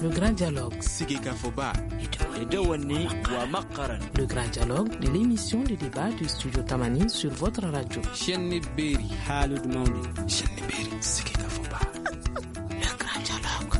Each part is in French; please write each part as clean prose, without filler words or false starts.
Le grand dialogue. Le grand dialogue de l'émission de débat du studio Tamani sur votre radio. Le grand dialogue.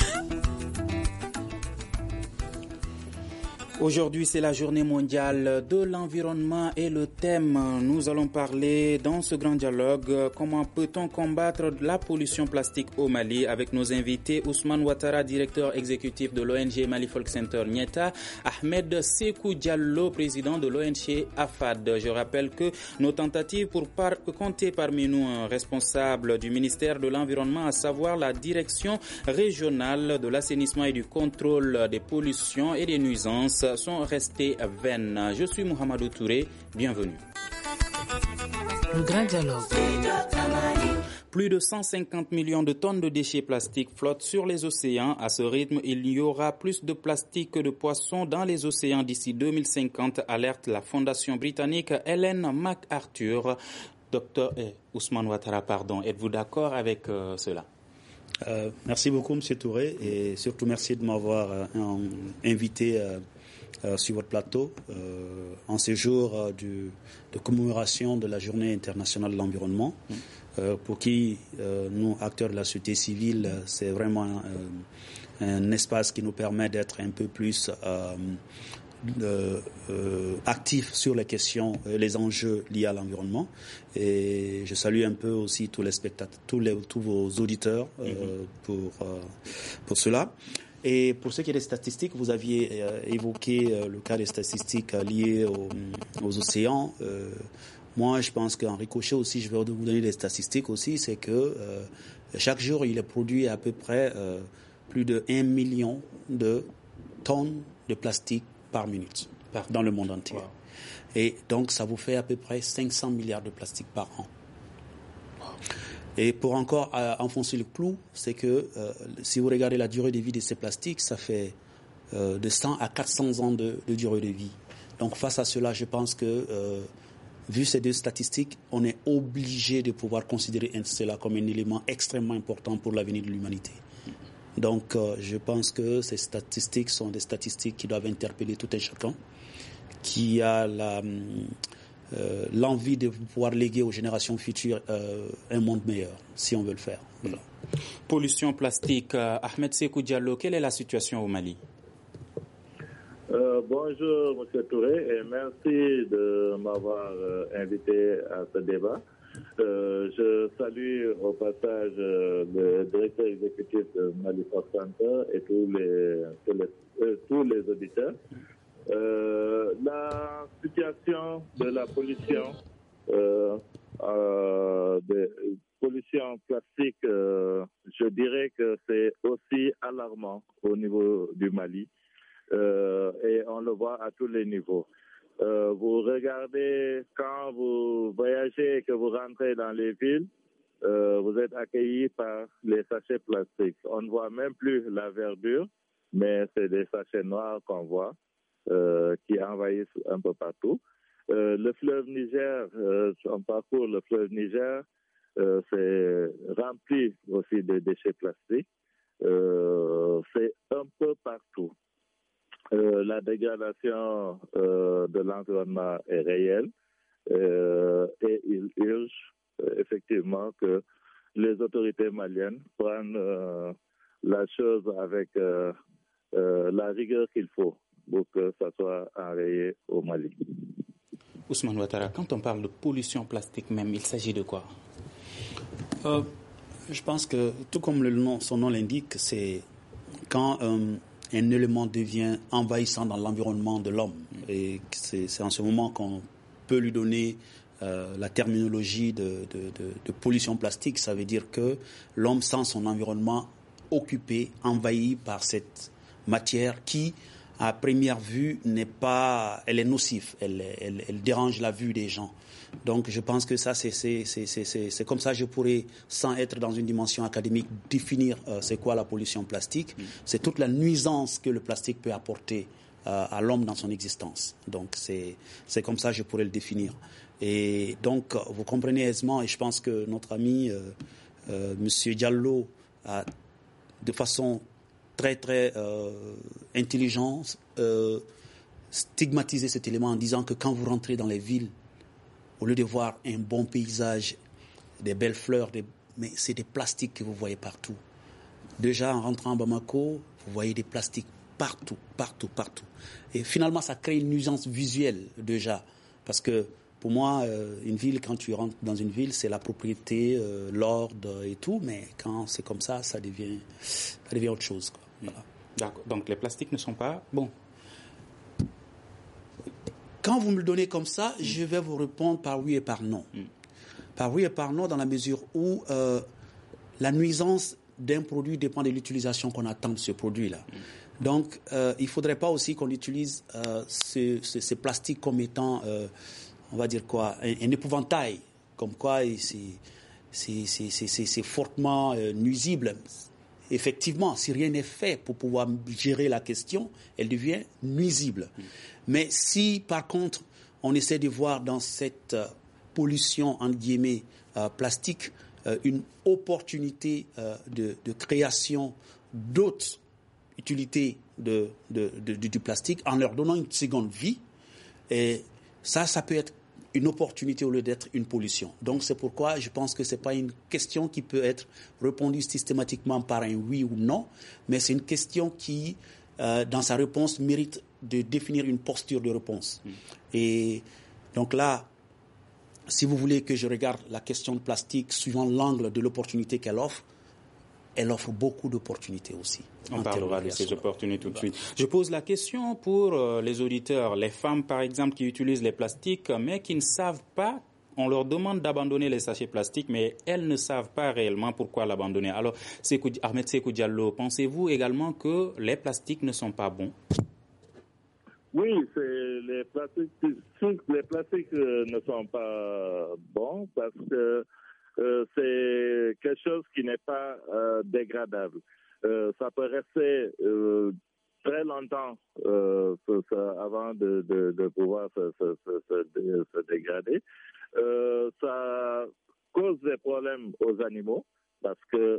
Aujourd'hui, c'est la journée mondiale de l'environnement et le thème, nous allons parler dans ce grand dialogue, comment peut-on combattre la pollution plastique au Mali avec nos invités Ousmane Ouattara, directeur exécutif de l'ONG Mali Folk Center Nieta, Ahmed Sékou Diallo, président de l'ONG AFAD. Je rappelle que nos tentatives pour compter parmi nous un responsable du ministère de l'Environnement, à savoir la direction régionale de l'assainissement et du contrôle des pollutions et des nuisances, sont restés vaines. Je suis Mohamedou Touré, bienvenue. Le grand dialogue. Plus de 150 millions de tonnes de déchets plastiques flottent sur les océans. À ce rythme, il y aura plus de plastique que de poissons dans les océans d'ici 2050, alerte la fondation britannique Ellen MacArthur. Docteur Ousmane Ouattara, êtes-vous d'accord avec cela? Merci beaucoup, M. Touré, et surtout merci de m'avoir invité sur votre plateau en ce jour de commémoration de la Journée internationale de l'environnement, pour qui nous, acteurs de la société civile, c'est vraiment un espace qui nous permet d'être un peu plus actifs sur les questions, les enjeux liés à l'environnement. Et je salue un peu aussi tous les spectateurs, tous vos auditeurs pour cela. Et pour ce qui est des statistiques, vous aviez évoqué le cas des statistiques liées aux océans. Moi, je pense qu'en ricochet aussi, je vais vous donner des statistiques aussi, c'est que chaque jour, il est produit à peu près plus de 1 million de tonnes de plastique par minute dans le monde entier. Wow. Et donc, ça vous fait à peu près 500 milliards de plastique par an. Wow. Et pour encore enfoncer le clou, c'est que si vous regardez la durée de vie de ces plastiques, ça fait de 100 à 400 ans de durée de vie. Donc, face à cela, je pense que, vu ces deux statistiques, on est obligé de pouvoir considérer cela comme un élément extrêmement important pour l'avenir de l'humanité. Donc, je pense que ces statistiques sont des statistiques qui doivent interpeller tout un chacun, qui a l'envie de pouvoir léguer aux générations futures un monde meilleur, si on veut le faire. Voilà. Pollution plastique. Ahmed Sékou Diallo, quelle est la situation au Mali? Bonjour, M. Touré, et merci de m'avoir invité à ce débat. Je salue au passage le directeur exécutif de Mali Folk Center et tous les auditeurs. La situation de la pollution, pollution plastique, je dirais que c'est aussi alarmant au niveau du Mali, et on le voit à tous les niveaux. Vous regardez, quand vous voyagez et que vous rentrez dans les villes, vous êtes accueillis par les sachets plastiques. On ne voit même plus la verdure, mais c'est des sachets noirs qu'on voit, qui envahissent un peu partout. Le fleuve Niger, on parcourt le fleuve Niger, c'est rempli aussi de déchets plastiques. C'est un peu partout. La dégradation de l'environnement est réelle, et il urge effectivement que les autorités maliennes prennent la chose avec la rigueur qu'il faut pour que ça soit enrayé au Mali. Ousmane Ouattara, quand on parle de pollution plastique même, il s'agit de quoi? Je pense que, tout comme son nom l'indique, c'est quand un élément devient envahissant dans l'environnement de l'homme. Et c'est en ce moment qu'on peut lui donner la terminologie de pollution plastique. Ça veut dire que l'homme sent son environnement occupé, envahi par cette matière qui, à première vue, elle est nocive, elle dérange la vue des gens. Donc je pense que ça, c'est comme ça que je pourrais, sans être dans une dimension académique, définir c'est quoi la pollution plastique. C'est toute la nuisance que le plastique peut apporter à l'homme dans son existence. Donc c'est comme ça que je pourrais le définir. Et donc vous comprenez aisément, et je pense que notre ami Monsieur Diallo a de façon très très intelligent stigmatiser cet élément en disant que quand vous rentrez dans les villes, au lieu de voir un bon paysage, des belles fleurs, mais c'est des plastiques que vous voyez partout. Déjà, en rentrant à Bamako, vous voyez des plastiques partout. Et finalement, ça crée une nuisance visuelle déjà. Parce que pour moi, une ville, quand tu rentres dans une ville, c'est la propriété, l'ordre et tout. Mais quand c'est comme ça, ça devient autre chose, quoi. Voilà. D'accord. Donc les plastiques ne sont pas bons. Quand vous me le donnez comme ça, je vais vous répondre par oui et par non. Par oui et par non, dans la mesure où la nuisance d'un produit dépend de l'utilisation qu'on attend de ce produit-là. Donc, il ne faudrait pas aussi qu'on utilise ces plastiques comme étant, on va dire quoi, un épouvantail, comme quoi c'est fortement nuisible. Effectivement, si rien n'est fait pour pouvoir gérer la question, elle devient nuisible. Mais si, par contre, on essaie de voir dans cette pollution, entre guillemets, plastique, une opportunité de création d'autres utilités du plastique en leur donnant une seconde vie, et ça peut être une opportunité au lieu d'être une pollution. Donc c'est pourquoi je pense que ce n'est pas une question qui peut être répondue systématiquement par un oui ou non, mais c'est une question qui, dans sa réponse, mérite de définir une posture de réponse. Et donc là, si vous voulez que je regarde la question de plastique suivant l'angle de l'opportunité qu'elle offre beaucoup d'opportunités aussi. On parlera de ces opportunités tout de suite. Je pose la question pour les auditeurs, les femmes par exemple qui utilisent les plastiques mais qui ne savent pas, on leur demande d'abandonner les sachets plastiques mais elles ne savent pas réellement pourquoi l'abandonner. Alors, Ahmed Sékou Diallo, pensez-vous également que les plastiques ne sont pas bons? Oui, les plastiques ne sont pas bons parce que c'est quelque chose qui n'est pas dégradable. Ça peut rester très longtemps avant de pouvoir se dégrader. Ça cause des problèmes aux animaux parce que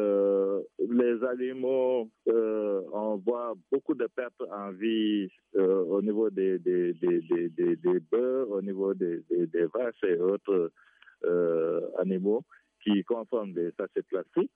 les animaux, on voit beaucoup de pertes en vie au niveau des bœufs, au niveau des vaches et autres animaux qui consomment des sachets plastiques.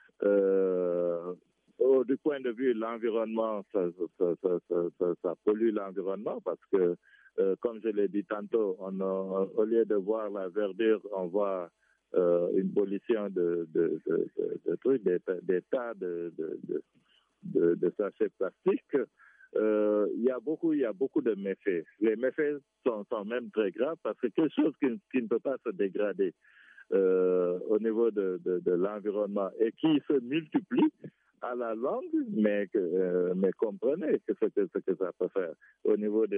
Du point de vue de l'environnement, ça pollue l'environnement parce que, comme je l'ai dit tantôt, au lieu de voir la verdure, on voit une pollution de trucs, des tas de sachets plastiques. Il y a beaucoup de méfaits. Les méfaits sont même très graves parce que quelque chose qui ne peut pas se dégrader au niveau de l'environnement et qui se multiplie à la longue, mais comprenez ce que ça peut faire au niveau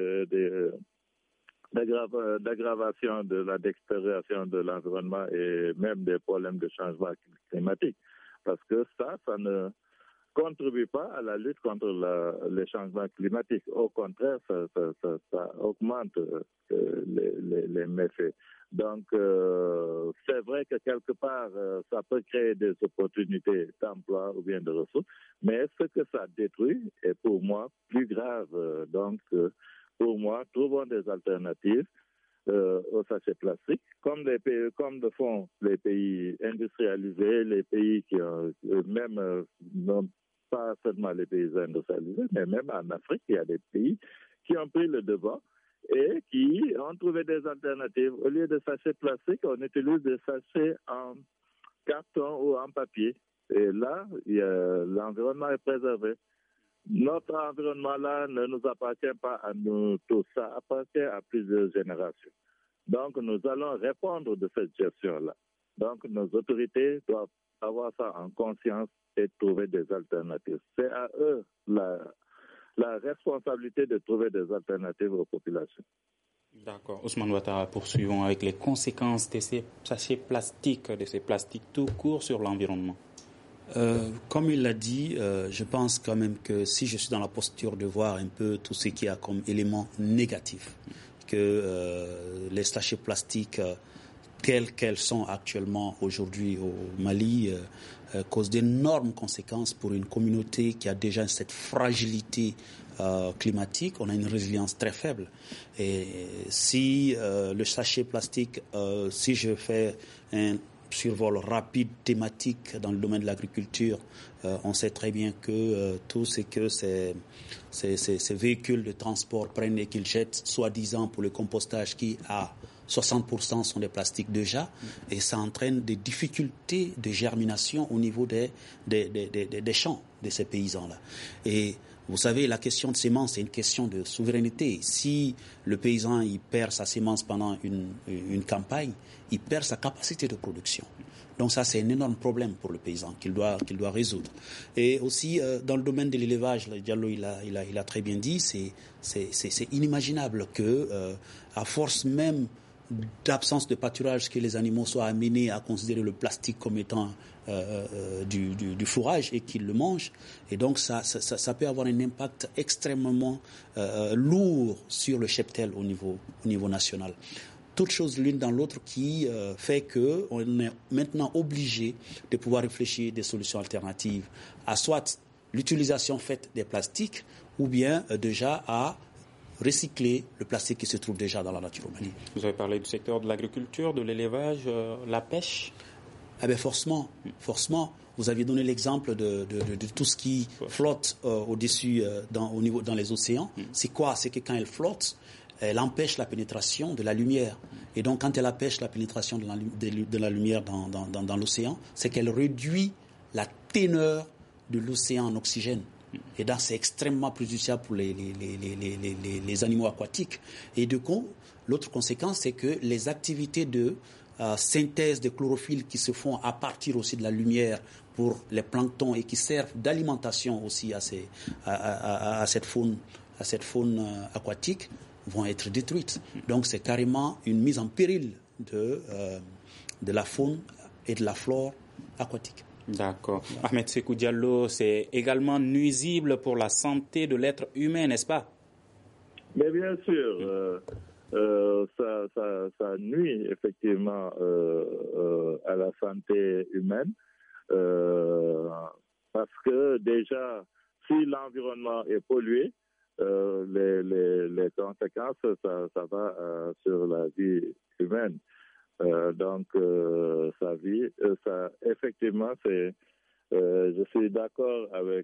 d'aggravation de la détérioration de l'environnement et même des problèmes de changement climatique. Parce que ça ne contribue pas à la lutte contre les changements climatiques. Au contraire, ça augmente les méfaits. Donc, c'est vrai que quelque part, ça peut créer des opportunités d'emploi ou bien de ressources, mais ce que ça détruit est pour moi plus grave. Donc, pour moi, trouvons des alternatives aux sachets plastiques, comme le font les pays industrialisés, les pays qui ont même non pas seulement les pays industrialisés, mais même en Afrique, il y a des pays qui ont pris le devant et qui ont trouvé des alternatives. Au lieu de sachets plastiques, on utilise des sachets en carton ou en papier. Et là, l'environnement est préservé. Notre environnement-là ne nous appartient pas à nous tous, ça appartient à plusieurs générations. Donc, nous allons répondre de cette gestion-là. Donc, nos autorités doivent avoir ça en conscience et trouver des alternatives. C'est à eux la responsabilité de trouver des alternatives aux populations. D'accord. Ousmane Ouattara, poursuivons avec les conséquences de ces sachets plastiques, de ces plastiques tout court sur l'environnement. Comme il l'a dit, je pense quand même que si je suis dans la posture de voir un peu tout ce qu'il y a comme élément négatif, que les sachets plastiques telles qu'elles sont actuellement aujourd'hui au Mali causent d'énormes conséquences pour une communauté qui a déjà cette fragilité climatique. On a une résilience très faible. Et si le sachet plastique, si je fais un survol rapide thématique dans le domaine de l'agriculture, on sait très bien que tout ce que ces véhicules de transport prennent et qu'ils jettent, soi-disant pour le compostage, qui à 60% sont des plastiques déjà, et ça entraîne des difficultés de germination au niveau des champs de ces paysans-là. Et vous savez, la question de sémence, c'est une question de souveraineté. Si le paysan il perd sa sémence pendant une campagne, il perd sa capacité de production. Donc ça, c'est un énorme problème pour le paysan qu'il doit résoudre. Et aussi, dans le domaine de l'élevage, Diallo, il a très bien dit, c'est inimaginable que, à force même d'absence de pâturage, que les animaux soient amenés à considérer le plastique comme étant du fourrage et qu'ils le mangent. Et donc ça peut avoir un impact extrêmement lourd sur le cheptel au niveau national. Toutes choses l'une dans l'autre qui fait qu'on est maintenant obligé de pouvoir réfléchir des solutions alternatives à soit l'utilisation faite des plastiques ou bien déjà à recycler le plastique qui se trouve déjà dans la nature au Mali. Vous avez parlé du secteur de l'agriculture, de l'élevage, la pêche. Forcément. Vous aviez donné l'exemple de tout ce qui flotte au-dessus dans les océans. C'est quoi? C'est que quand elle flotte, elle empêche la pénétration de la lumière. Et donc, quand elle empêche la pénétration de la lumière dans l'océan, c'est qu'elle réduit la teneur de l'océan en oxygène. Et donc, c'est extrêmement préjudiciable pour les animaux aquatiques. Et du coup, l'autre conséquence, c'est que les activités de synthèse de chlorophylle qui se font à partir aussi de la lumière pour les planctons et qui servent d'alimentation aussi à cette faune aquatique vont être détruites. Donc c'est carrément une mise en péril de la faune et de la flore aquatique. D'accord. Ahmed Sékou Diallo, c'est également nuisible pour la santé de l'être humain, n'est-ce pas? Mais bien sûr, ça nuit effectivement à la santé humaine parce que déjà, si l'environnement est pollué, les conséquences, ça va sur la vie humaine. Donc, effectivement, je suis d'accord avec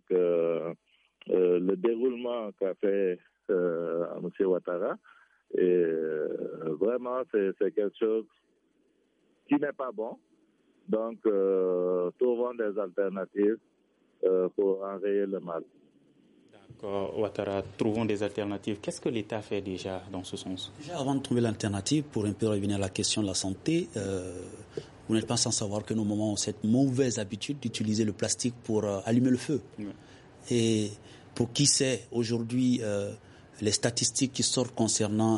le déroulement qu'a fait M. Ouattara. Et vraiment, c'est quelque chose qui n'est pas bon. Donc, trouvons des alternatives pour enrayer le mal. D'accord, Ouattara, trouvons des alternatives. Qu'est-ce que l'État fait déjà dans ce sens? Déjà, avant de trouver l'alternative, pour un peu revenir à la question de la santé, vous n'êtes pas sans savoir que nos mamans ont cette mauvaise habitude d'utiliser le plastique pour allumer le feu. Oui. Et pour qui sait, aujourd'hui, les statistiques qui sortent concernant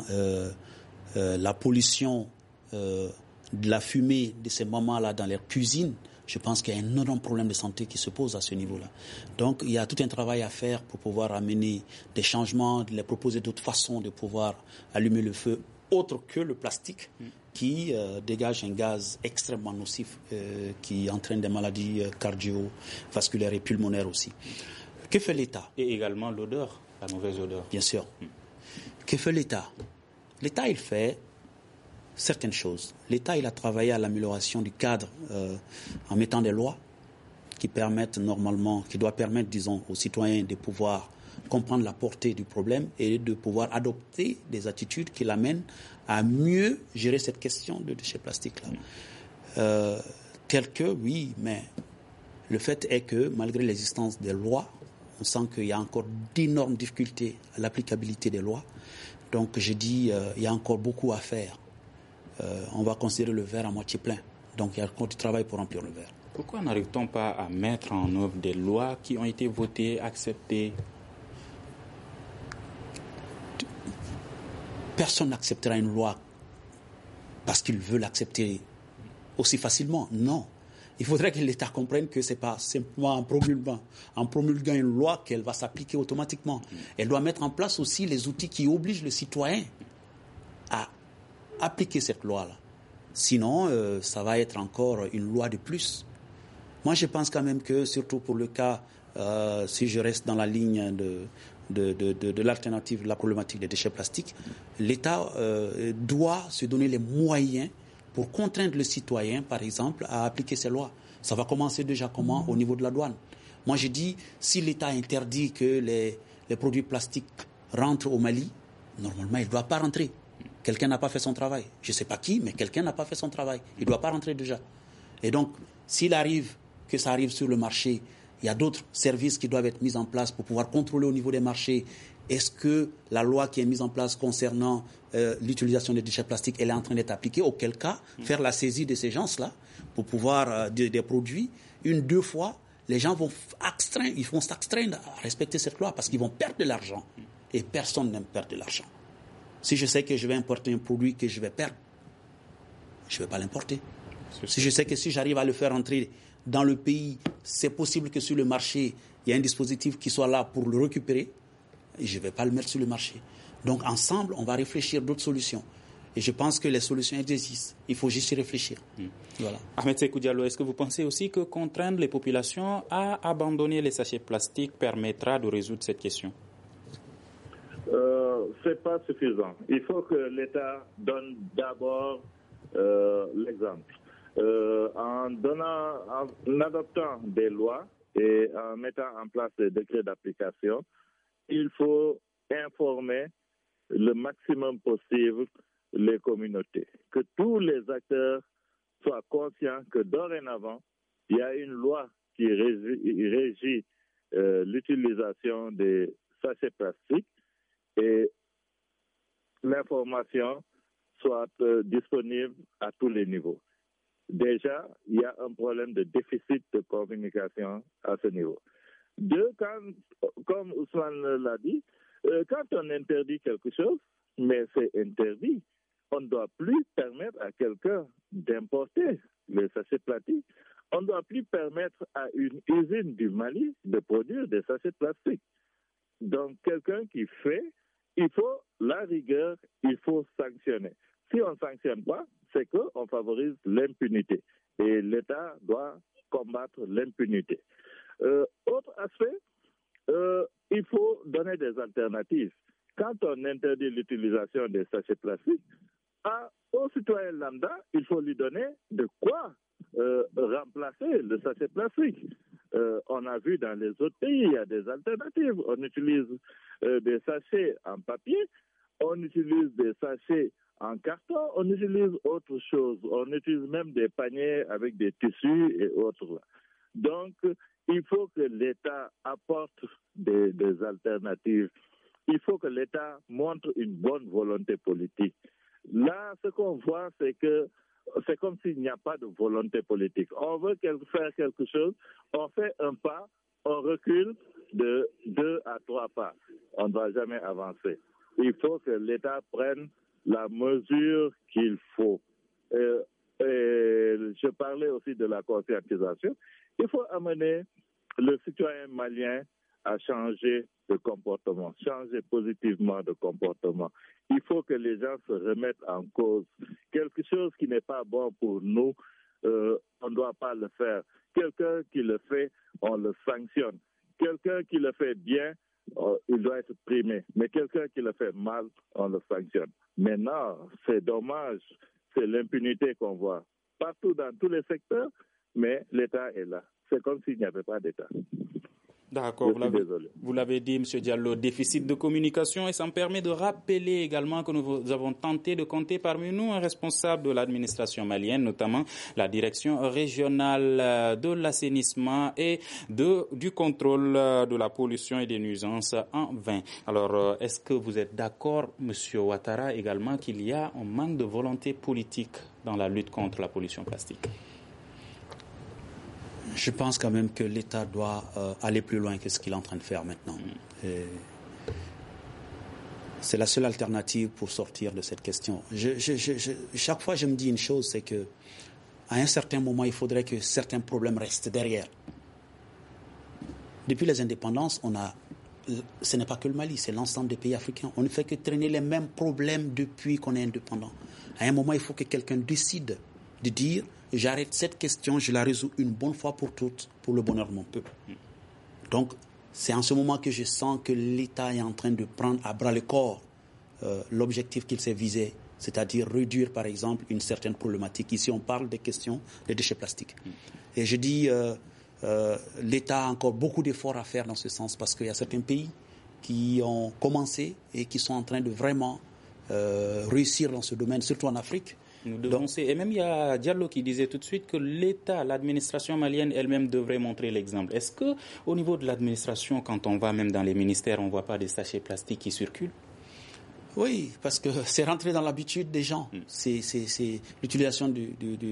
la pollution de la fumée de ces mamans-là dans leur cuisine, je pense qu'il y a un énorme problème de santé qui se pose à ce niveau-là. Donc, il y a tout un travail à faire pour pouvoir amener des changements, de les proposer d'autres façons de pouvoir allumer le feu, autre que le plastique, qui dégage un gaz extrêmement nocif, qui entraîne des maladies cardiovasculaires et pulmonaires aussi. Que fait l'État? Et également l'odeur, la mauvaise odeur. Bien sûr. Que fait l'État? L'État, il fait certaines choses. L'État, il a travaillé à l'amélioration du cadre en mettant des lois qui doivent permettre, disons, aux citoyens de pouvoir comprendre la portée du problème et de pouvoir adopter des attitudes qui l'amènent à mieux gérer cette question de déchets plastiques-là. Tel que, oui, mais le fait est que malgré l'existence des lois, on sent qu'il y a encore d'énormes difficultés à l'applicabilité des lois. Donc, je dis, il y a encore beaucoup à faire. On va considérer le verre à moitié plein. Donc, il y a encore du travail pour remplir le verre. Pourquoi n'arrive-t-on pas à mettre en œuvre des lois qui ont été votées, acceptées? Personne n'acceptera une loi parce qu'il veut l'accepter aussi facilement. Non. Il faudrait que l'État comprenne que ce n'est pas simplement en promulguant une loi qu'elle va s'appliquer automatiquement. Elle doit mettre en place aussi les outils qui obligent le citoyen à appliquer cette loi-là. Sinon, ça va être encore une loi de plus. Moi, je pense quand même que, surtout pour le cas, si je reste dans la ligne de l'alternative de la problématique des déchets plastiques, l'État doit se donner les moyens pour contraindre le citoyen, par exemple, à appliquer ces lois. Ça va commencer déjà comment? Au niveau de la douane. Moi, je dis, si l'État interdit que les produits plastiques rentrent au Mali, normalement, il ne doit pas rentrer. Quelqu'un n'a pas fait son travail. Je ne sais pas qui, mais quelqu'un n'a pas fait son travail. Il ne doit pas rentrer déjà. Et donc, s'il arrive que ça arrive sur le marché, il y a d'autres services qui doivent être mis en place pour pouvoir contrôler au niveau des marchés. Est-ce que la loi qui est mise en place concernant l'utilisation des déchets plastiques, elle est en train d'être appliquée? Auquel cas, faire la saisie de ces gens-là pour pouvoir des produits, 1-2 fois, les gens vont s'astreindre à respecter cette loi parce qu'ils vont perdre de l'argent. Et personne n'aime perdre de l'argent. Si je sais que je vais importer un produit que je vais perdre, je ne vais pas l'importer. Si je sais que si j'arrive à le faire entrer dans le pays, c'est possible que sur le marché, il y a un dispositif qui soit là pour le récupérer, et je ne vais pas le mettre sur le marché. Donc ensemble, on va réfléchir d'autres solutions. Et je pense que les solutions existent. Il faut juste y réfléchir. Voilà. Ahmed Sékou Diallo, est-ce que vous pensez aussi que contraindre les populations à abandonner les sachets plastiques permettra de résoudre cette question? C'est pas suffisant. Il faut que l'État donne d'abord l'exemple. En adoptant des lois et en mettant en place des décrets d'application, il faut informer le maximum possible les communautés. Que tous les acteurs soient conscients que dorénavant, il y a une loi qui régit l'utilisation des sachets plastiques et l'information soit disponible à tous les niveaux. Déjà, il y a un problème de déficit de communication à ce niveau. Deux, comme Ousmane l'a dit, quand on interdit quelque chose, mais c'est interdit, on ne doit plus permettre à quelqu'un d'importer les sachets plastiques. On ne doit plus permettre à une usine du Mali de produire des sachets plastiques. Donc, quelqu'un qui fait, il faut la rigueur, il faut sanctionner. Si on ne sanctionne pas, c'est qu'on favorise l'impunité. Et l'État doit combattre l'impunité. Autre aspect, il faut donner des alternatives. Quand on interdit l'utilisation des sachets plastiques, au citoyen lambda, il faut lui donner de quoi remplacer le sachet plastique. On a vu dans les autres pays, il y a des alternatives. On utilise des sachets en papier, on utilise des sachets en carton, on utilise autre chose. On utilise même des paniers avec des tissus et autres. Donc, il faut que l'État apporte des alternatives. Il faut que l'État montre une bonne volonté politique. Là, ce qu'on voit, c'est que c'est comme s'il n'y a pas de volonté politique. On veut faire quelque chose, on fait un pas, on recule de 2 à 3 pas. On ne va jamais avancer. Il faut que l'État prenne la mesure qu'il faut. Je parlais aussi de la conscientisation. Il faut amener le citoyen malien à changer de comportement, changer positivement de comportement. Il faut que les gens se remettent en cause. Quelque chose qui n'est pas bon pour nous, on ne doit pas le faire. Quelqu'un qui le fait, on le sanctionne. Quelqu'un qui le fait bien, il doit être primé. Mais quelqu'un qui le fait mal, on le sanctionne. Maintenant, c'est dommage, c'est l'impunité qu'on voit partout dans tous les secteurs, mais l'État est là. C'est comme s'il n'y avait pas d'État. D'accord, vous l'avez dit, M. Diallo, déficit de communication, et ça me permet de rappeler également que nous avons tenté de compter parmi nous un responsable de l'administration malienne, notamment la direction régionale de l'assainissement et du contrôle de la pollution et des nuisances en vain. Alors, est-ce que vous êtes d'accord, M. Ouattara, également, qu'il y a un manque de volonté politique dans la lutte contre la pollution plastique? Je pense quand même que l'État doit aller plus loin que ce qu'il est en train de faire maintenant. C'est la seule alternative pour sortir de cette question. Chaque fois, je me dis une chose, c'est que à un certain moment, il faudrait que certains problèmes restent derrière. Depuis les indépendances, ce n'est pas que le Mali, c'est l'ensemble des pays africains. On ne fait que traîner les mêmes problèmes depuis qu'on est indépendant. À un moment, il faut que quelqu'un décide de dire j'arrête cette question, je la résous une bonne fois pour toutes pour le bonheur de mon peuple. Donc, c'est en ce moment que je sens que l'État est en train de prendre à bras le corps l'objectif qu'il s'est visé, c'est-à-dire réduire, par exemple, une certaine problématique. Ici, on parle des questions des déchets plastiques. Et je dis, l'État a encore beaucoup d'efforts à faire dans ce sens parce qu'il y a certains pays qui ont commencé et qui sont en train de vraiment réussir dans ce domaine, surtout en Afrique. Et même il y a Diallo qui disait tout de suite que l'État, l'administration malienne elle-même devrait montrer l'exemple. Est-ce qu'au niveau de l'administration, quand on va même dans les ministères, on ne voit pas des sachets plastiques qui circulent? Oui, parce que c'est rentré dans l'habitude des gens. C'est l'utilisation du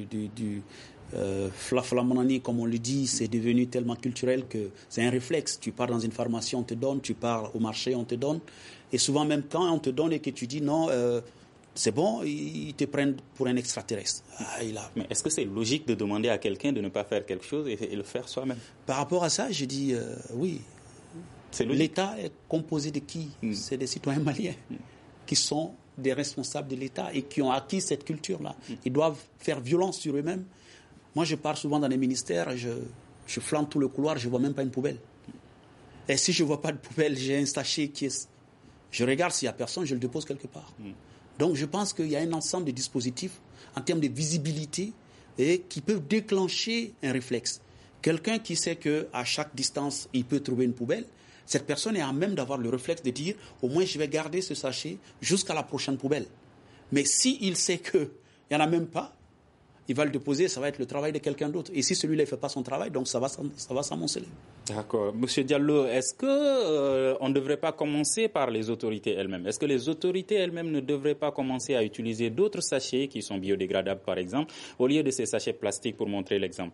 flamonani, comme on le dit, c'est devenu tellement culturel que c'est un réflexe. Tu pars dans une pharmacie, on te donne, tu pars au marché, on te donne. Et souvent, même quand on te donne et que tu dis non, c'est bon, ils te prennent pour un extraterrestre. Mais est-ce que c'est logique de demander à quelqu'un de ne pas faire quelque chose et le faire soi-même? Par rapport à ça, je dis oui. L'État est composé de qui? C'est des citoyens maliens qui sont des responsables de l'État et qui ont acquis cette culture-là. Ils doivent faire violence sur eux-mêmes. Moi, je pars souvent dans les ministères, je flanque tout le couloir, je ne vois même pas une poubelle. Et si je ne vois pas de poubelle, j'ai un sachet qui est... Je regarde s'il n'y a personne, je le dépose quelque part. Donc, je pense qu'il y a un ensemble de dispositifs en termes de visibilité et qui peuvent déclencher un réflexe. Quelqu'un qui sait qu'à chaque distance, il peut trouver une poubelle, cette personne est à même d'avoir le réflexe de dire au moins je vais garder ce sachet jusqu'à la prochaine poubelle. Mais s'il sait qu'il n'y en a même pas, il va le déposer, ça va être le travail de quelqu'un d'autre. Et si celui-là ne fait pas son travail, donc ça va s'amonceler. D'accord. Monsieur Diallo, est-ce qu'on ne devrait pas commencer par les autorités elles-mêmes? Est-ce que les autorités elles-mêmes ne devraient pas commencer à utiliser d'autres sachets qui sont biodégradables, par exemple, au lieu de ces sachets plastiques pour montrer l'exemple?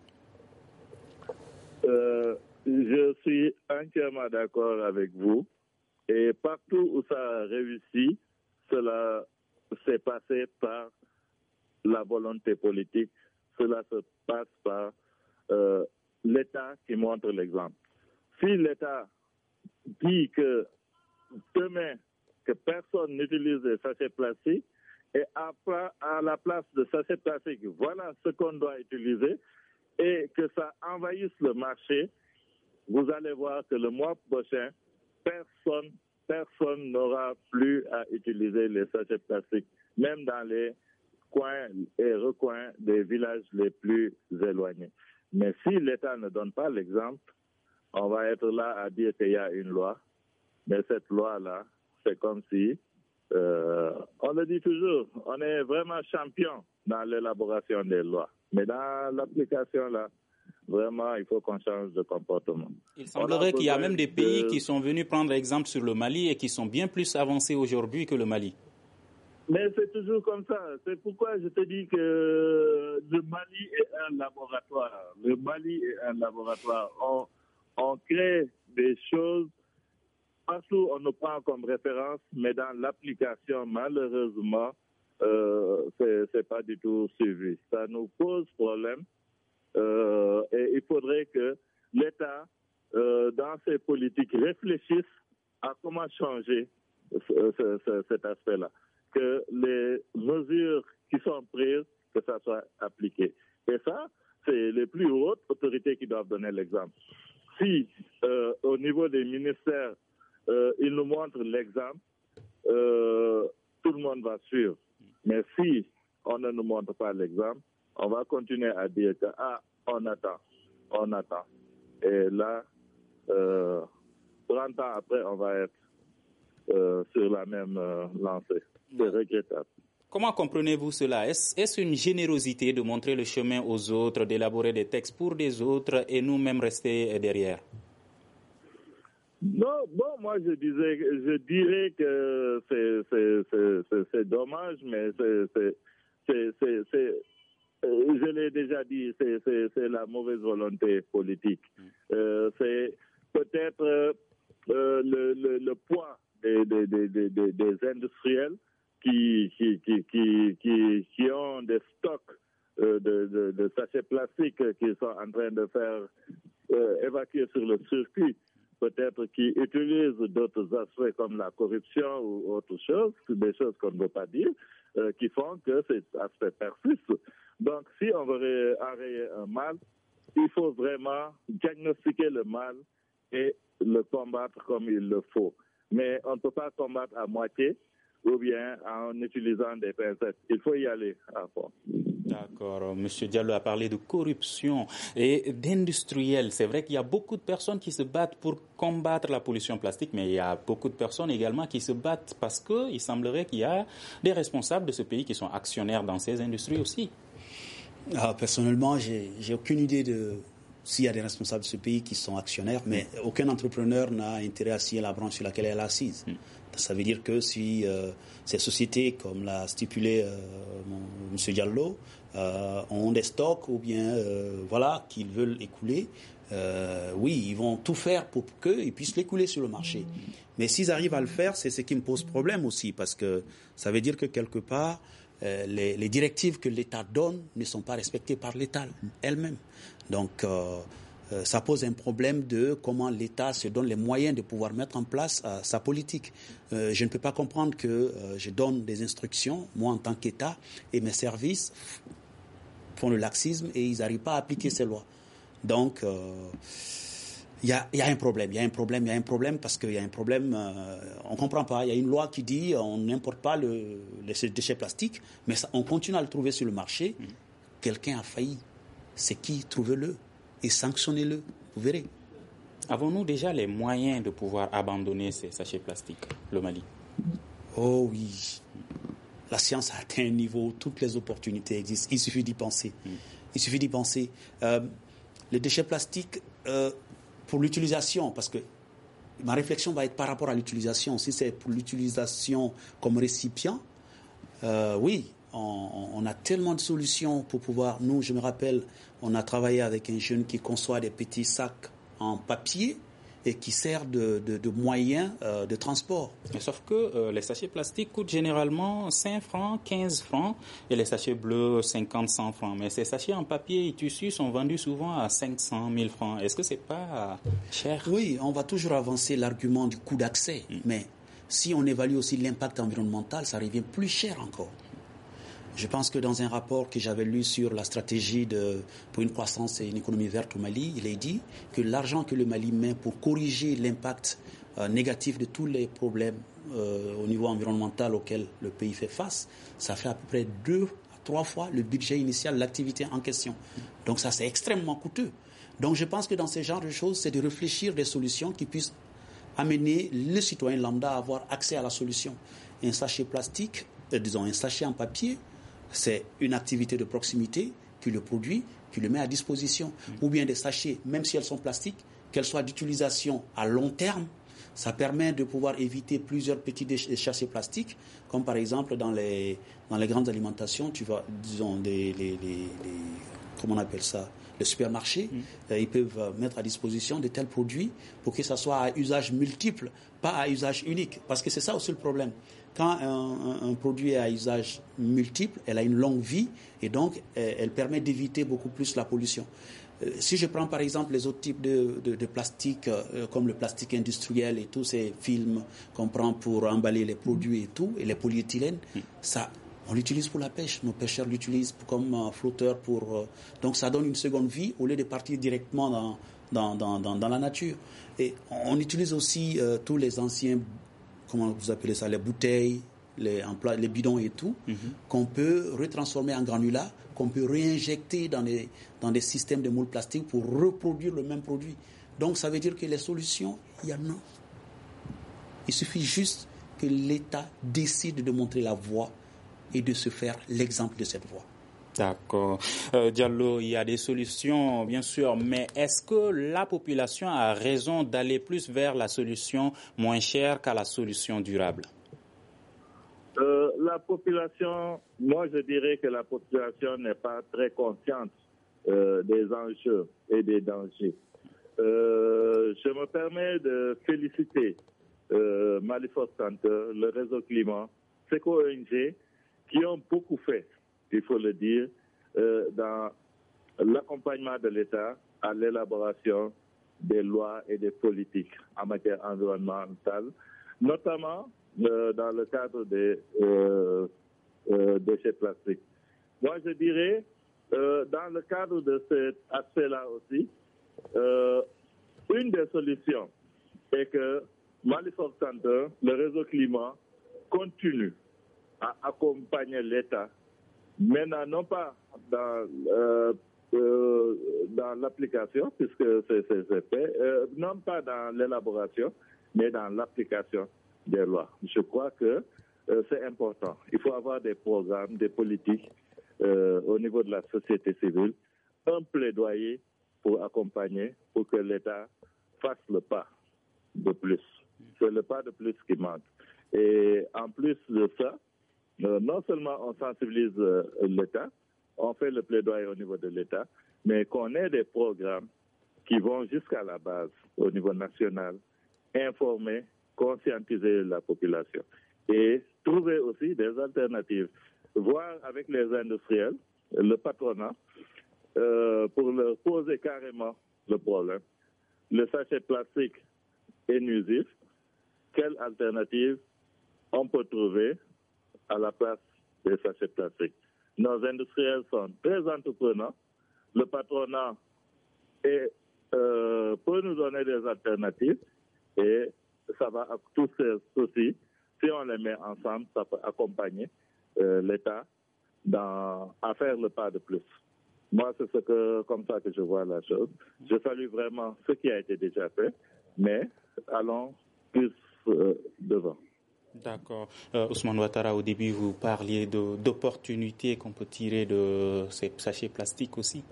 Je suis entièrement d'accord avec vous. Et partout où ça a réussi, cela s'est passé par la volonté politique. Cela se passe par l'État qui montre l'exemple. Si l'État dit que demain, que personne n'utilise des sachets plastiques, et à la place de sachets plastiques, voilà ce qu'on doit utiliser, et que ça envahisse le marché, vous allez voir que le mois prochain, personne n'aura plus à utiliser les sachets plastiques, même dans les coins et recoins des villages les plus éloignés. Mais si l'État ne donne pas l'exemple, on va être là à dire qu'il y a une loi, mais cette loi-là, c'est comme si, on le dit toujours, on est vraiment champion dans l'élaboration des lois. Mais dans l'application, là, vraiment, il faut qu'on change de comportement. Il semblerait qu'il y a même des pays qui sont venus prendre exemple sur le Mali et qui sont bien plus avancés aujourd'hui que le Mali. Mais c'est toujours comme ça. C'est pourquoi je te dis que le Mali est un laboratoire. Le Mali est un laboratoire. On crée des choses partout, on nous prend comme référence, mais dans l'application, malheureusement, c'est pas du tout suivi. Ça nous pose problème. Et il faudrait que l'État, dans ses politiques, réfléchisse à comment changer cet aspect-là. Que les mesures qui sont prises, que ça soit appliqué. Et ça, c'est les plus hautes autorités qui doivent donner l'exemple. Si, au niveau des ministères, ils nous montrent l'exemple, tout le monde va suivre. Mais si on ne nous montre pas l'exemple, on va continuer à dire que, on attend. Et là, 30 ans après, on va être sur la même lancée. C'est regrettable. Comment comprenez-vous cela? Est-ce une générosité de montrer le chemin aux autres, d'élaborer des textes pour des autres et nous-mêmes rester derrière? Non, bon, moi je dirais que c'est dommage, mais je l'ai déjà dit, c'est la mauvaise volonté politique. C'est peut-être le poids des industriels qui ont des stocks de sachets plastiques qu'ils sont en train de faire évacuer sur le circuit. peut-être qui utilisent d'autres aspects comme la corruption ou autre chose, des choses qu'on ne veut pas dire, qui font que cet aspect persiste. Donc, si on veut arrêter un mal, il faut vraiment diagnostiquer le mal et le combattre comme il le faut. Mais on ne peut pas combattre à moitié ou bien en utilisant des pincettes. Il faut y aller à fond. D'accord. Monsieur Diallo a parlé de corruption et d'industriels. C'est vrai qu'il y a beaucoup de personnes qui se battent pour combattre la pollution plastique, mais il y a beaucoup de personnes également qui se battent parce qu'il semblerait qu'il y a des responsables de ce pays qui sont actionnaires dans ces industries aussi. Personnellement, j'ai aucune idée de s'il y a des responsables de ce pays qui sont actionnaires, mais aucun entrepreneur n'a intérêt à signer la branche sur laquelle elle est assise. Ça veut dire que si ces sociétés, comme l'a stipulé M. Diallo, ont des stocks ou bien qu'ils veulent écouler, oui, ils vont tout faire pour qu'ils puissent l'écouler sur le marché. Mais s'ils arrivent à le faire, c'est ce qui me pose problème aussi, parce que ça veut dire que quelque part, les directives que l'État donne ne sont pas respectées par l'État elle-même. Donc, ça pose un problème de comment l'État se donne les moyens de pouvoir mettre en place sa politique. Je ne peux pas comprendre que je donne des instructions, moi en tant qu'État, et mes services font le laxisme et ils n'arrivent pas à appliquer ces lois. Donc, il y a un problème parce qu'il y a un problème, on ne comprend pas. Il y a une loi qui dit on n'importe pas les déchets plastiques, mais on continue à le trouver sur le marché. Quelqu'un a failli. C'est qui? Trouvez-le et sanctionnez-le. Vous verrez. Avons-nous déjà les moyens de pouvoir abandonner ces sachets plastiques, le Mali? Oh oui. La science a atteint un niveau où toutes les opportunités existent. Il suffit d'y penser. Les déchets plastiques, pour l'utilisation, parce que ma réflexion va être par rapport à l'utilisation. Si c'est pour l'utilisation comme récipient, oui, on a tellement de solutions pour pouvoir... Nous, je me rappelle, on a travaillé avec un jeune qui conçoit des petits sacs en papier et qui sert de moyen de transport. Mais sauf que les sachets plastiques coûtent généralement 5 francs, 15 francs et les sachets bleus 50, 100 francs. Mais ces sachets en papier et tissu sont vendus souvent à 500, 1000 francs. Est-ce que c'est pas cher? Oui, on va toujours avancer l'argument du coût d'accès. Mais si on évalue aussi l'impact environnemental, ça revient plus cher encore. Je pense que dans un rapport que j'avais lu sur la stratégie pour une croissance et une économie verte au Mali, il est dit que l'argent que le Mali met pour corriger l'impact négatif de tous les problèmes au niveau environnemental auxquels le pays fait face, ça fait à peu près 2 à 3 fois le budget initial de l'activité en question. Donc ça, c'est extrêmement coûteux. Donc je pense que dans ce genre de choses, c'est de réfléchir des solutions qui puissent amener le citoyen lambda à avoir accès à la solution. Un sachet plastique, un sachet en papier, c'est une activité de proximité qui le produit, qui le met à disposition. Ou bien des sachets, même si elles sont plastiques, qu'elles soient d'utilisation à long terme, ça permet de pouvoir éviter plusieurs petits déchets plastiques, comme par exemple dans les grandes alimentations, tu vois, disons, comment on appelle ça, les supermarchés, ils peuvent mettre à disposition de tels produits pour que ça soit à usage multiple, pas à usage unique. Parce que c'est ça aussi le problème. Quand un produit est à usage multiple, elle a une longue vie et donc elle permet d'éviter beaucoup plus la pollution. Si je prends par exemple les autres types de plastique, comme le plastique industriel et tous ces films qu'on prend pour emballer les produits et tout, et les polyéthylènes, ça, on l'utilise pour la pêche. Nos pêcheurs l'utilisent comme flotteur donc ça donne une seconde vie au lieu de partir directement dans la nature. Et on utilise aussi tous les anciens, comment vous appelez ça, les bouteilles, les bidons et tout, qu'on peut retransformer en granulats, qu'on peut réinjecter dans des systèmes de moules plastiques pour reproduire le même produit. Donc ça veut dire que les solutions, il y en a. Il suffit juste que l'État décide de montrer la voie et de se faire l'exemple de cette voie. D'accord. Diallo, il y a des solutions, bien sûr, mais est-ce que la population a raison d'aller plus vers la solution moins chère qu'à la solution durable? La population, moi je dirais que la population n'est pas très consciente des enjeux et des dangers. Je me permets de féliciter Mali Force Center, le réseau climat, SECO-ONG, qui ont beaucoup fait, il faut le dire, dans l'accompagnement de l'État à l'élaboration des lois et des politiques en matière environnementale, notamment dans le cadre des déchets plastiques. Moi, je dirais, dans le cadre de cet aspect-là aussi, une des solutions est que Malifor Center, le réseau climat, continue à accompagner l'État, maintenant non pas dans l'application, puisque c'est fait, non pas dans l'élaboration, mais dans l'application des lois. Je crois que c'est important. Il faut avoir des programmes, des politiques au niveau de la société civile, un plaidoyer pour accompagner, pour que l'État fasse le pas de plus. C'est le pas de plus qui manque. Et en plus de ça, non seulement on sensibilise l'État, on fait le plaidoyer au niveau de l'État, mais qu'on ait des programmes qui vont jusqu'à la base, au niveau national, informer, conscientiser la population et trouver aussi des alternatives, voir avec les industriels, le patronat, pour leur poser carrément le problème. Le sachet plastique est nusif. Quelle alternative on peut trouver à la place des sachets plastiques? Nos industriels sont très entreprenants. Le patronat peut nous donner des alternatives et ça va à tous ces soucis. Si on les met ensemble, ça peut accompagner l'État à faire le pas de plus. Moi, c'est comme ça que je vois la chose. Je salue vraiment ce qui a été déjà fait, mais allons plus devant. D'accord. Ousmane Ouattara, au début, vous parliez d'opportunités qu'on peut tirer de ces sachets plastiques aussi.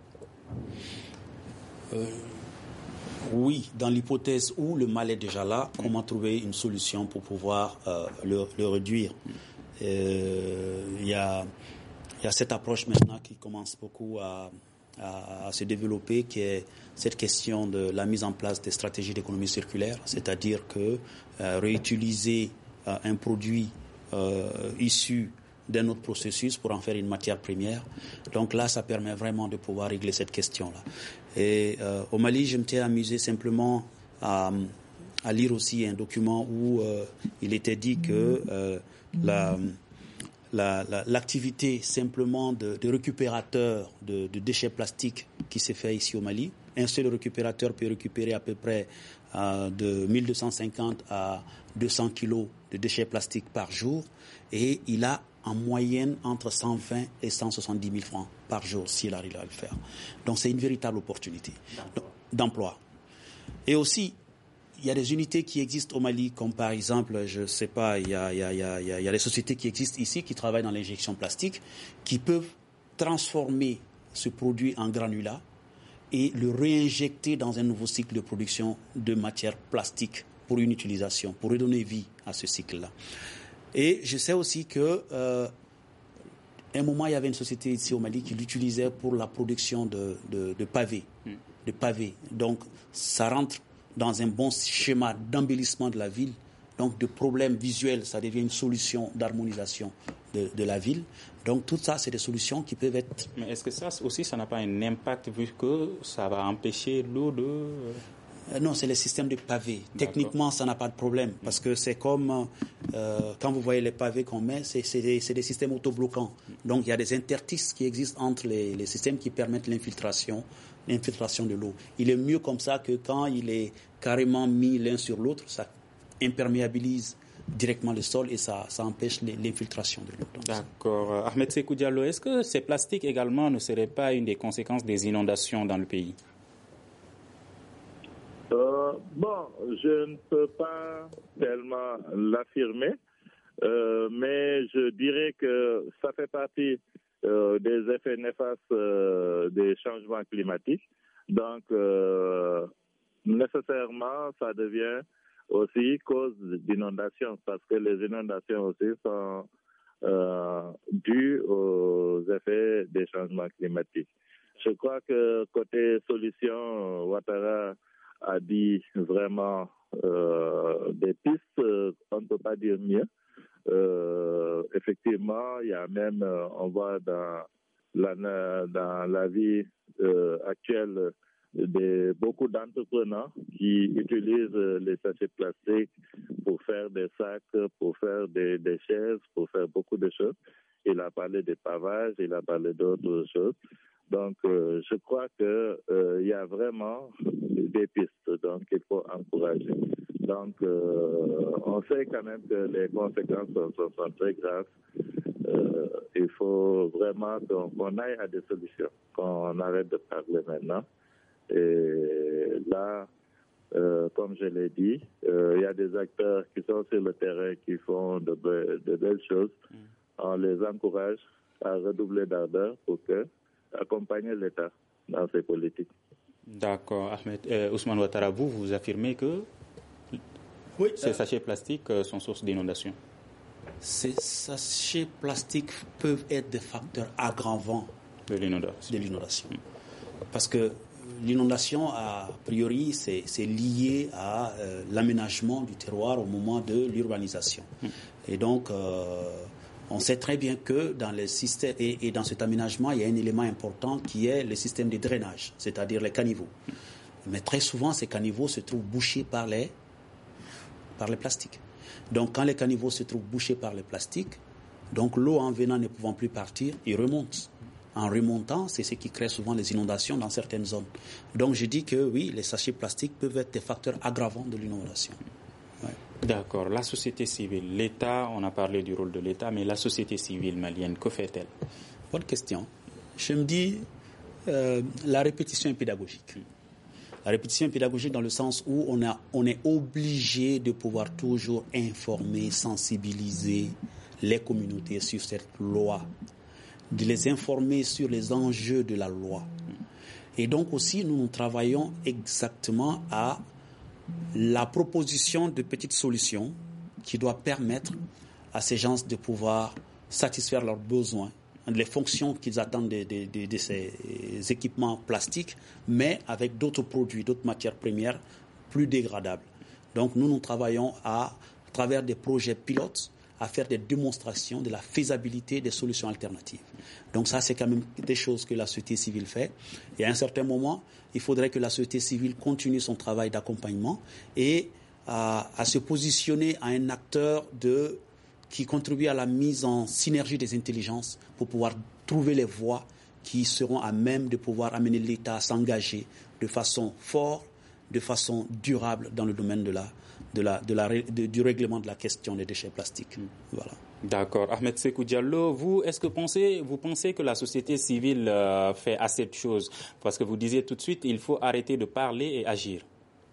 Oui, dans l'hypothèse où le mal est déjà là, comment trouver une solution pour pouvoir le réduire? Il y a cette approche maintenant qui commence beaucoup à se développer, qui est cette question de la mise en place des stratégies d'économie circulaire, c'est-à-dire que réutiliser un produit issu d'un autre processus pour en faire une matière première. Donc là, ça permet vraiment de pouvoir régler cette question-là. Et au Mali, je m'étais amusé simplement à lire aussi un document où il était dit que l'activité simplement de récupérateur de déchets plastiques qui s'est fait ici au Mali, un seul récupérateur peut récupérer à peu près de 1250 à 200 kilos de déchets plastiques par jour, et il a en moyenne entre 120 et 170 000 francs par jour s'il arrive à le faire. Donc c'est une véritable opportunité d'emploi. Et aussi, il y a des unités qui existent au Mali, comme par exemple, je ne sais pas, il y a des sociétés qui existent ici qui travaillent dans l'injection plastique, qui peuvent transformer ce produit en granulat et le réinjecter dans un nouveau cycle de production de matière plastique pour une utilisation, pour redonner vie à ce cycle-là. Et je sais aussi que un moment, il y avait une société ici au Mali qui l'utilisait pour la production de pavés. De pavés. Donc, ça rentre dans un bon schéma d'embellissement de la ville. Donc, de problèmes visuels, ça devient une solution d'harmonisation de la ville. Donc, tout ça, c'est des solutions qui peuvent être... Mais est-ce que ça aussi, ça n'a pas un impact vu que ça va empêcher l'eau de... Non, c'est le système de pavés. Techniquement, ça n'a pas de problème parce que c'est comme quand vous voyez les pavés qu'on met, c'est des systèmes autobloquants. Donc, il y a des interstices qui existent entre les systèmes qui permettent l'infiltration de l'eau. Il est mieux comme ça que quand il est carrément mis l'un sur l'autre, ça imperméabilise directement le sol et ça empêche l'infiltration de l'eau. D'accord. Ahmed Sékou Diallo, est-ce que ces plastiques également ne seraient pas une des conséquences des inondations dans le pays? Bon, je ne peux pas tellement l'affirmer, mais je dirais que ça fait partie des effets néfastes des changements climatiques. Donc, nécessairement, ça devient aussi cause d'inondations, parce que les inondations aussi sont dues aux effets des changements climatiques. Je crois que côté solution, Ouattara a dit vraiment des pistes, on ne peut pas dire mieux. Effectivement, il y a même, on voit dans la vie actuelle beaucoup d'entrepreneurs qui utilisent les sachets plastiques pour faire des sacs, pour faire des chaises, pour faire beaucoup de choses. Il a parlé des pavages, il a parlé d'autres choses. Donc, je crois qu'il y a vraiment des pistes, donc il faut encourager. Donc, on sait quand même que les conséquences sont très graves. Il faut vraiment qu'on aille à des solutions, qu'on arrête de parler maintenant. Et là, comme je l'ai dit, il y a des acteurs qui sont sur le terrain qui font de belles choses. On les encourage à redoubler d'ardeur pour accompagner l'État dans ses politiques. D'accord. Ousmane Ouattara, vous affirmez que ces sachets plastiques sont source d'inondation. Ces sachets plastiques peuvent être des facteurs aggravants de l'inondation. Parce que l'inondation, a priori, c'est lié à l'aménagement du terroir au moment de l'urbanisation. Et donc, on sait très bien que dans les systèmes et dans cet aménagement, il y a un élément important qui est le système de drainage, c'est-à-dire les caniveaux. Mais très souvent, ces caniveaux se trouvent bouchés par les plastiques. Donc, quand les caniveaux se trouvent bouchés par les plastiques, donc l'eau en venant ne pouvant plus partir, il remonte. En remontant, c'est ce qui crée souvent les inondations dans certaines zones. Donc, je dis que oui, les sachets plastiques peuvent être des facteurs aggravants de l'inondation. Ouais. D'accord. La société civile, l'État, on a parlé du rôle de l'État, mais la société civile malienne, que fait-elle? Bonne question. Je me dis, la répétition est pédagogique. La répétition est pédagogique dans le sens où on est obligé de pouvoir toujours informer, sensibiliser les communautés sur cette loi, de les informer sur les enjeux de la loi. Et donc aussi, nous travaillons exactement à la proposition de petites solutions qui doivent permettre à ces gens de pouvoir satisfaire leurs besoins, les fonctions qu'ils attendent de ces équipements plastiques, mais avec d'autres produits, d'autres matières premières plus dégradables. Donc nous travaillons à travers des projets pilotes à faire des démonstrations de la faisabilité des solutions alternatives. Donc ça, c'est quand même des choses que la société civile fait. Et à un certain moment, il faudrait que la société civile continue son travail d'accompagnement et à se positionner à un acteur qui contribue à la mise en synergie des intelligences pour pouvoir trouver les voies qui seront à même de pouvoir amener l'État à s'engager de façon forte, de façon durable dans le domaine du règlement de la question des déchets plastiques. Voilà. D'accord. Ahmed Sékou Diallo, vous pensez que la société civile fait assez de choses? Parce que vous disiez tout de suite, il faut arrêter de parler et agir.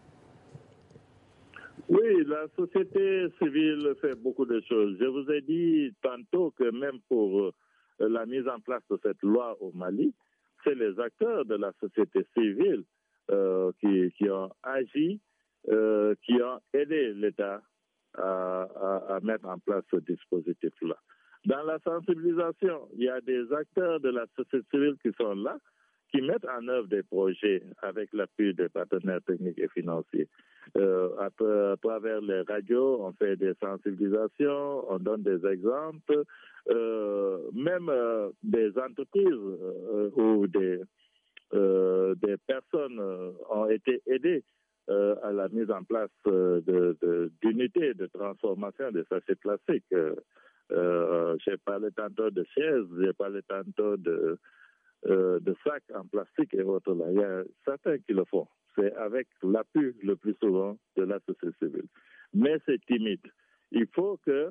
Oui, la société civile fait beaucoup de choses. Je vous ai dit tantôt que même pour la mise en place de cette loi au Mali, c'est les acteurs de la société civile qui ont agi, qui ont aidé l'État à mettre en place ce dispositif-là. Dans la sensibilisation, il y a des acteurs de la société civile qui sont là, qui mettent en œuvre des projets avec l'appui des partenaires techniques et financiers. À travers les radios, on fait des sensibilisations, on donne des exemples, même des entreprises ou des personnes ont été aidées à la mise en place d'unités de transformation des sachets plastiques. J'ai parlé tantôt de chaises, j'ai parlé tantôt de sacs en plastique et autres. Là. Il y a certains qui le font. C'est avec l'appui le plus souvent de la société civile. Mais c'est timide. Il faut que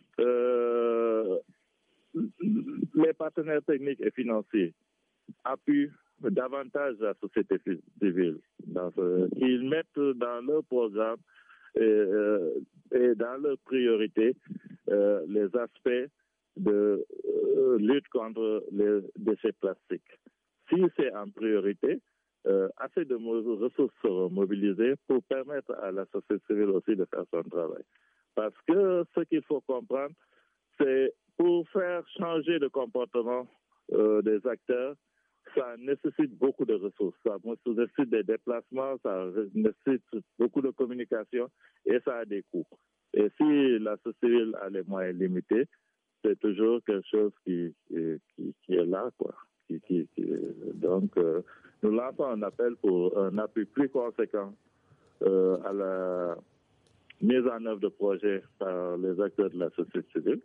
les partenaires techniques et financiers appuient davantage la société civile, qu'ils mettent dans leur programme et dans leurs priorités les aspects de lutte contre les déchets plastiques. Si c'est en priorité, assez de ressources seront mobilisées pour permettre à la société civile aussi de faire son travail. Parce que ce qu'il faut comprendre, c'est pour faire changer le comportement des acteurs, ça nécessite beaucoup de ressources, ça nécessite des déplacements, ça nécessite beaucoup de communication et ça a des coûts. Et si la société civile a les moyens limités, c'est toujours quelque chose qui est là, quoi. Donc, nous lançons un appel pour un appui plus conséquent à la mise en œuvre de projets par les acteurs de la société civile.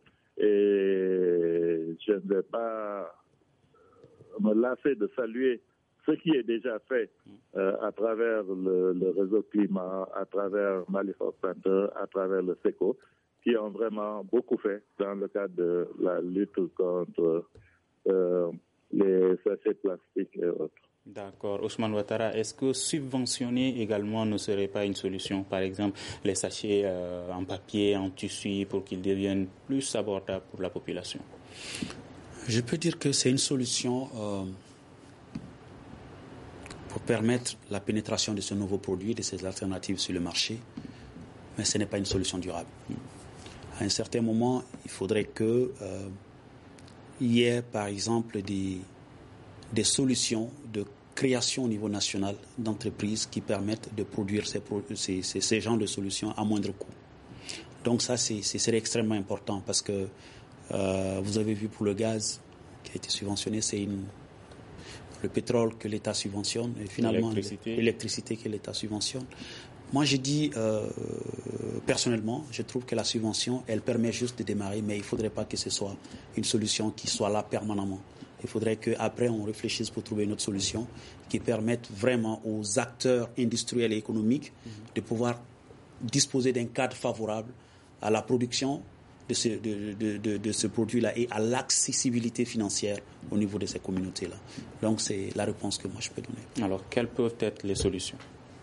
Et je ne vais pas me lasser de saluer ce qui est déjà fait à travers le réseau climat, à travers Mali Force Center, à travers le SECO, qui ont vraiment beaucoup fait dans le cadre de la lutte contre les sachets plastiques et autres. D'accord. Ousmane Ouattara, est-ce que subventionner également ne serait pas une solution? Par exemple, les sachets en papier, en tissu, pour qu'ils deviennent plus abordables pour la population? Je peux dire que c'est une solution pour permettre la pénétration de ce nouveau produit, de ces alternatives sur le marché, mais ce n'est pas une solution durable. À un certain moment, il faudrait qu'il y ait, par exemple, des solutions de création au niveau national d'entreprises qui permettent de produire ces genres de solutions à moindre coût. Donc ça, ce serait extrêmement important parce que vous avez vu pour le gaz qui a été subventionné, c'est le pétrole que l'État subventionne et finalement l'électricité que l'État subventionne. Moi, je dis, personnellement, je trouve que la subvention, elle permet juste de démarrer, mais il ne faudrait pas que ce soit une solution qui soit là permanemment. Il faudrait qu'après, on réfléchisse pour trouver une autre solution qui permette vraiment aux acteurs industriels et économiques de pouvoir disposer d'un cadre favorable à la production de ce produit-là et à l'accessibilité financière au niveau de ces communautés-là. Donc, c'est la réponse que moi, je peux donner. Alors, quelles peuvent être les solutions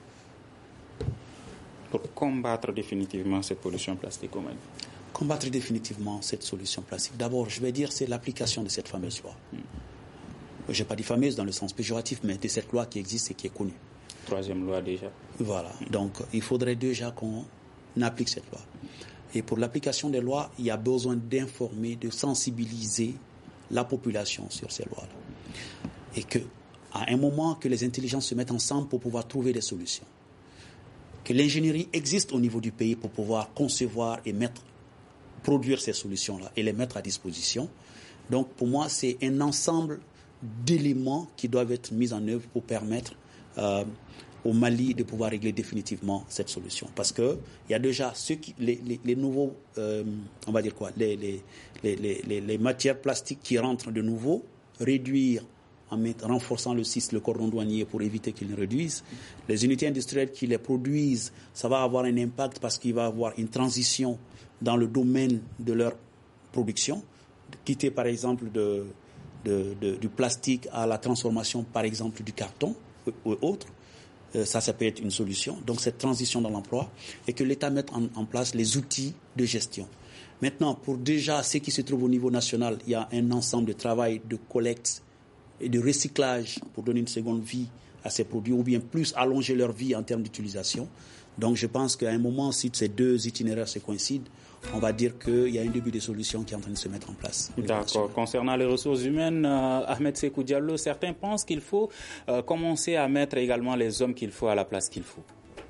pour combattre définitivement cette pollution plastique au Mali? Combattre définitivement cette solution plastique. D'abord, je vais dire, c'est l'application de cette fameuse loi. Je n'ai pas dit fameuse dans le sens péjoratif, mais de cette loi qui existe et qui est connue. Troisième loi déjà. Voilà. Donc, il faudrait déjà qu'on applique cette loi. Et pour l'application des lois, il y a besoin d'informer, de sensibiliser la population sur ces lois-là. Et qu'à un moment, que les intelligences se mettent ensemble pour pouvoir trouver des solutions. Que l'ingénierie existe au niveau du pays pour pouvoir concevoir et produire ces solutions-là et les mettre à disposition. Donc, pour moi, c'est un ensemble d'éléments qui doivent être mis en œuvre pour permettre au Mali de pouvoir régler définitivement cette solution. Parce qu'il y a déjà les nouveaux, on va dire quoi, les matières plastiques qui rentrent de nouveau, réduire en renforçant le cordon douanier pour éviter qu'ils ne réduisent. Les unités industrielles qui les produisent, ça va avoir un impact parce qu'il va y avoir une transition dans le domaine de leur production, quitter par exemple du plastique à la transformation par exemple du carton ou autre. Ça peut être une solution. Donc cette transition dans l'emploi et que l'État mette en place les outils de gestion. Maintenant, pour déjà ce qui se trouve au niveau national, il y a un ensemble de travail de collecte et de recyclage pour donner une seconde vie à ces produits ou bien plus allonger leur vie en termes d'utilisation. Donc je pense qu'à un moment, si ces deux itinéraires se coïncident, on va dire qu'il y a un début de solution qui est en train de se mettre en place. D'accord. Concernant les ressources humaines, Ahmed Sékou Diallo, certains pensent qu'il faut commencer à mettre également les hommes qu'il faut à la place qu'il faut.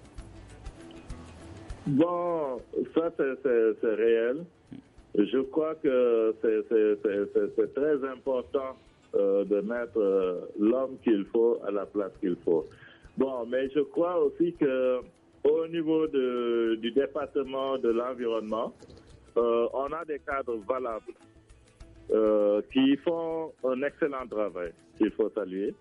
Bon, ça c'est réel. Je crois que c'est très important de mettre l'homme qu'il faut à la place qu'il faut. Bon, mais je crois aussi que au niveau du département de l'environnement, on a des cadres valables qui font un excellent travail, qu'il faut saluer,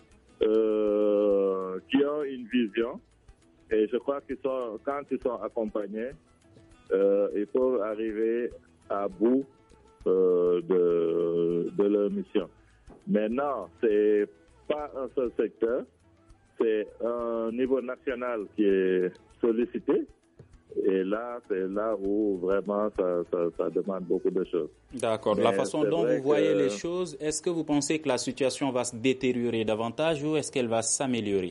qui ont une vision, et je crois quand ils sont accompagnés, ils peuvent arriver à bout de leur mission. Maintenant, c'est pas un seul secteur, c'est un niveau national qui est sollicité. Et là, c'est là où vraiment ça demande beaucoup de choses. D'accord. La façon dont vous voyez les choses, est-ce que vous pensez que la situation va se détériorer davantage ou est-ce qu'elle va s'améliorer?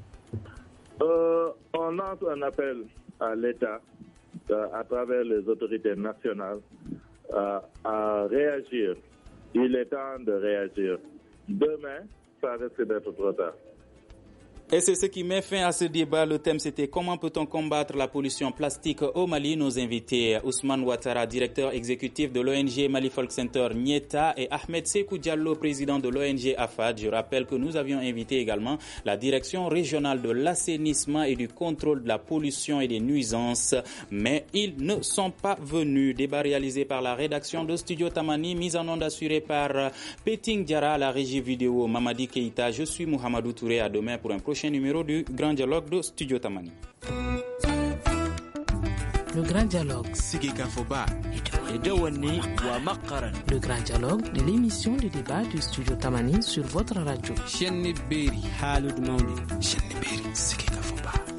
On lance un appel à l'État, à travers les autorités nationales, à réagir. Il est temps de réagir. Demain, ça risque d'être trop tard. Et c'est ce qui met fin à ce débat. Le thème, c'était comment peut-on combattre la pollution plastique au Mali. Nos invités, Ousmane Ouattara, directeur exécutif de l'ONG Mali Folk Center Nieta, et Ahmed Sekou Diallo, président de l'ONG AFAD. Je rappelle que nous avions invité également la direction régionale de l'assainissement et du contrôle de la pollution et des nuisances, mais ils ne sont pas venus. Débat réalisé par la rédaction de Studio Tamani, mise en onde assurée par Peting Diara, la régie vidéo Mamadi Keita. Je suis Mohamedou Touré. À demain pour un prochain numéro du Grand Dialogue de Studio Tamani. Le Grand Dialogue. Le Grand Dialogue de l'émission de débat du Studio Tamani sur votre radio.